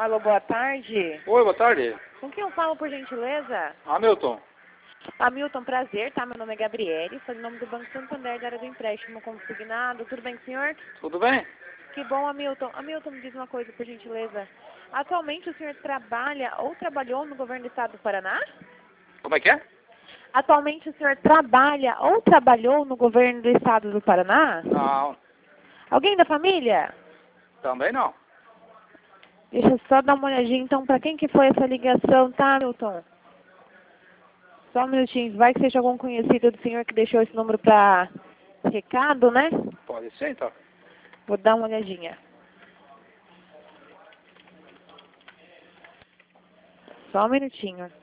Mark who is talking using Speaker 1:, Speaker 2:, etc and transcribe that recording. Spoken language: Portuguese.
Speaker 1: Alô, boa tarde.
Speaker 2: Oi, boa tarde.
Speaker 1: Com quem eu falo, por gentileza?
Speaker 2: Hamilton.
Speaker 1: Hamilton, prazer, tá? Meu nome é Gabriele, sou em nome do Banco Santander, da área do empréstimo consignado. Tudo bem com o senhor?
Speaker 2: Tudo bem?
Speaker 1: Que bom, Hamilton. Hamilton, me diz uma coisa, por gentileza. Atualmente o senhor trabalha ou trabalhou no governo do estado do Paraná?
Speaker 2: Como é que é?
Speaker 1: Atualmente o senhor trabalha ou trabalhou no governo do estado do Paraná?
Speaker 2: Não,
Speaker 1: Alguém da família?
Speaker 2: também não.
Speaker 1: Deixa eu só dar uma olhadinha, então, para quem que foi essa ligação, tá, Hamilton? Só um minutinho, vai que seja algum conhecido do senhor que deixou esse número para recado, né?
Speaker 2: Pode ser, então.
Speaker 1: Vou dar uma olhadinha. Só um minutinho.